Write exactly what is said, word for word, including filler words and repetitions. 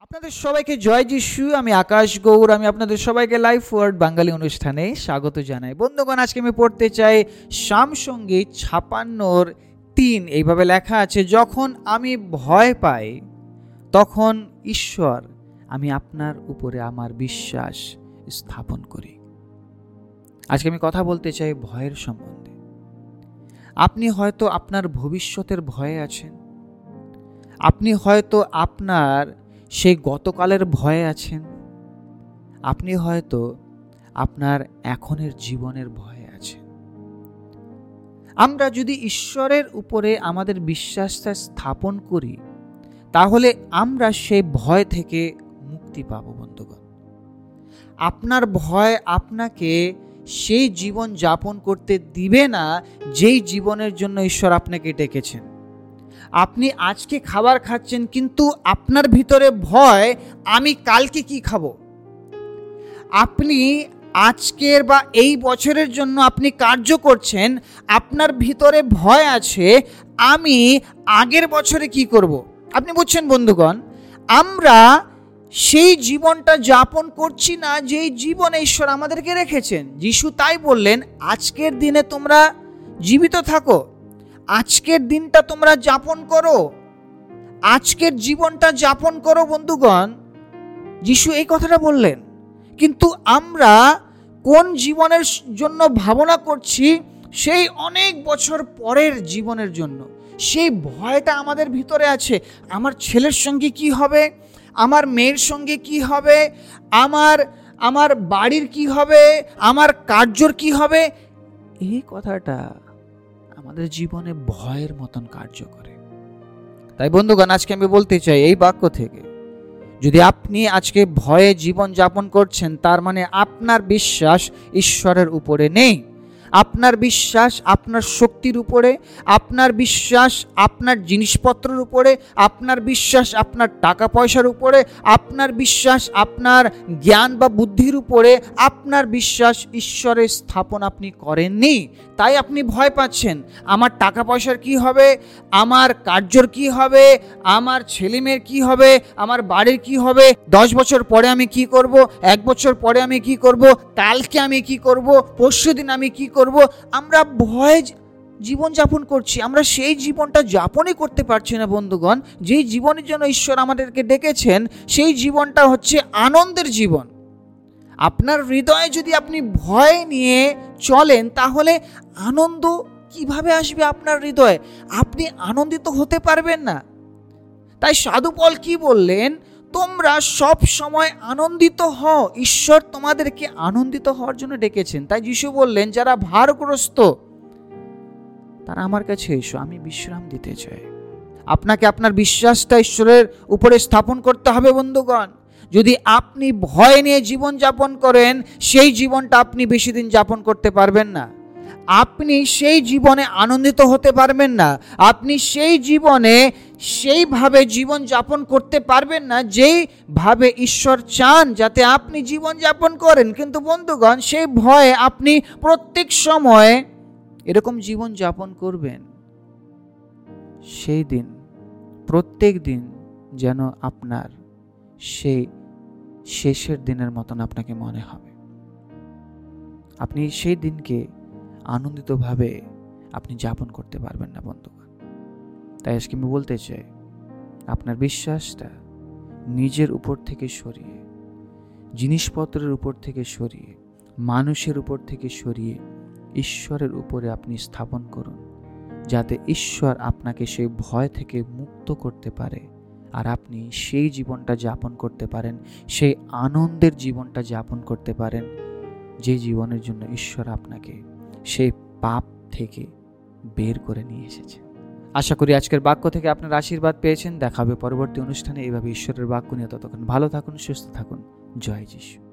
আপনাদের সবাইকে জয় যিশু। আমি আকাশ গৌর। আমি আপনাদের সবাইকে লাইফ ওয়ার্ড বাঙালি অনুষ্ঠানে স্বাগত জানাই। বন্ধুগণ, আজকে আমি পড়তে চাই সামসঙ্গীত ছাপান্নর তিন। এইভাবে লেখা আছে, যখন আমি ভয় পাই তখন ঈশ্বর, আমি আপনার উপরে আমার বিশ্বাস স্থাপন করি। আজকে আমি কথা বলতে চাই ভয়ের সম্বন্ধে। আপনি হয়তো আপনার ভবিষ্যতের ভয়ে আছেন, আপনি হয়তো আপনার সেই গতকালের ভয়ে আছেন, আপনি হয়তো আপনার এখনের জীবনের ভয়ে আছেন। আমরা যদি ঈশ্বরের উপরে আমাদের বিশ্বাসটা স্থাপন করি, তাহলে আমরা সেই ভয় থেকে মুক্তি পাব। বন্ধুগণ, আপনার ভয় আপনাকে সেই জীবন যাপন করতে দিবে না যেই জীবনের জন্য ঈশ্বর আপনাকে ডেকেছেন। আপনি আজকে খাবার খাচ্ছেন, কিন্তু আপনার ভিতরে ভয়, আমি কালকে কি খাবো। আপনি আজকের বা এই বছরের জন্য আপনি কার্য করছেন, আপনার ভিতরে ভয় আছে, আমি আগের বছরে কি করব। আপনি বুঝছেন বন্ধুগণ, আমরা সেই জীবনটা যাপন করছি না যেই জীবনে ঈশ্বর আমাদেরকে রেখেছেন। যিশু তাই বললেন, আজকের দিনে তোমরা জীবিত থাকো, আজকের দিনটা তোমরা যাপন করো, আজকের জীবনটা যাপন করো। বন্ধুগণ, যিশু এই কথাটা বললেন, কিন্তু আমরা কোন জীবনের জন্য ভাবনা করছি? সেই অনেক বছর পরের জীবনের জন্য। সেই ভয়টা আমাদের ভিতরে আছে। আমার ছেলের সঙ্গে কি হবে, আমার মেয়ের সঙ্গে কি হবে, আমার আমার বাড়ির কি হবে, আমার কার্যর কি হবে। এই কথাটা আমাদের জীবনে ভয়ের মতন কার্য করে। তাই বন্ধুগণ, আজকে আমি বলতে চাই এই বাক্য থেকে, যদি আপনি আজকে ভয়ে জীবন যাপন করছেন, তার মানে আপনার বিশ্বাস ঈশ্বরের উপরে নেই। আপনার বিশ্বাস আপনার শক্তির উপরে, আপনার বিশ্বাস আপনার জিনিসপত্রের উপরে, আপনার বিশ্বাস আপনার টাকা পয়সার উপরে, আপনার বিশ্বাস আপনার জ্ঞান বা বুদ্ধির উপরে, আপনার বিশ্বাস ঈশ্বরের স্থাপন আপনি করেননি। তাই আপনি ভয় পাচ্ছেন। আমার টাকা পয়সার কি হবে, আমার কার্যর কি হবে, আমার ছেলেমেয়ের কি হবে, আমার বাড়ির কি হবে, দশ বছর পরে আমি কি করব, এক বছর পরে আমি কি করব, কালকে আমি কি করব, পরশু দিন আমি কি করব। আমরা ভয়ে জীবন যাপন করছি, আমরা সেই জীবনটা যাপনই করতে পারছি না। বন্ধুগণ, যেই জীবনের জন্য ঈশ্বর আমাদেরকে ডেকেছেন, সেই জীবনটা হচ্ছে আনন্দের জীবন। আপনার হৃদয়ে যদি আপনি ভয় নিয়ে চলেন, তাহলে আনন্দ কিভাবে আসবে আপনার হৃদয়ে? আপনি আনন্দিত হতে পারবেন না। তাই সাধু পল কি বললেন? তোমরা সব সময় আনন্দিত হও। ঈশ্বর তোমাদেরকে আনন্দিত হওয়ার জন্য ডেকেছেন। তাই যিশু বললেন, যারা ভারগ্রস্ত তারা আমার কাছে এসো, আমি বিশ্রাম দিতে চাই। আপনাকে আপনার বিশ্বাসটা ঈশ্বরের উপরে স্থাপন করতে হবে। বন্ধুগণ, যদি আপনি ভয় নিয়ে জীবন যাপন করেন, সেই জীবনটা আপনি বেশি দিন যাপন করতে পারবেন না। আপনি সেই জীবনে আনন্দিত হতে পারবেন না। আপনি সেই জীবনে সেইভাবে জীবন যাপন করতে পারবেন না যেইভাবে ঈশ্বর চান যাতে আপনি জীবন যাপন করেন। কিন্তু বন্ধুগণ, সেই ভয়ে আপনি প্রত্যেক সময় এরকম জীবন যাপন করবেন, সেই দিন প্রত্যেক দিন যেন আপনার সেই শেষের দিনের মতন আপনাকে মনে হবে। আপনি সেই দিনকে আনন্দিতভাবে আপনি যাপন করতে পারবেন না বন্ধুগণ। তাই আজকে আমি বলতে চাই, আপনার বিশ্বাসটা নিজের উপর থেকে সরিয়ে, জিনিসপত্রের উপর থেকে সরিয়ে, মানুষের উপর থেকে সরিয়ে ঈশ্বরের উপরে আপনি স্থাপন করুন, যাতে ঈশ্বর আপনাকে সেই ভয় থেকে মুক্ত করতে পারে, আর আপনি সেই জীবনটা যাপন করতে পারেন, সেই আনন্দের জীবনটা যাপন করতে পারেন, যে জীবনের জন্য ঈশ্বর আপনাকে সেই পাপ থেকে বের করে নিয়ে এসেছে। আশা করি আজকের বাক্য থেকে আপনার আশীর্বাদ পেয়েছেন। দেখা হবে পরবর্তী অনুষ্ঠানে এইভাবে ঈশ্বরের বাক্য নিয়ে। ততক্ষণ ভালো থাকুন, সুস্থ থাকুন। জয় যিশু।